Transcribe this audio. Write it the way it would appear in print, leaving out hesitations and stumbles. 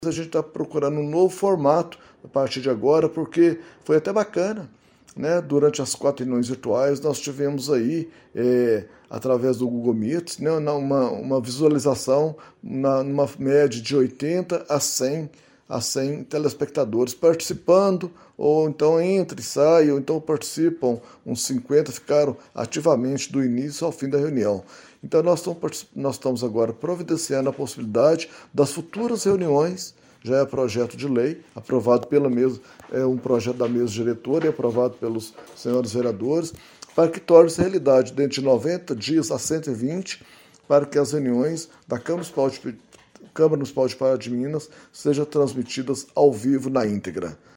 a gente está procurando um novo formato a partir de agora, porque foi até bacana, né? Durante as 4 reuniões virtuais, nós tivemos aí, através do Google Meet, né, uma visualização numa média de 80 a 100 telespectadores participando, ou então entra e sai, ou então participam, uns 50 ficaram ativamente do início ao fim da reunião. Então nós estamos agora providenciando a possibilidade das futuras reuniões, já é projeto de lei, aprovado pela mesa, é um projeto da mesa diretora e aprovado pelos senhores vereadores, para que torne-se realidade dentro de 90 dias a 120, para que as reuniões da Câmara Municipal de Pará de Minas sejam transmitidas ao vivo na íntegra.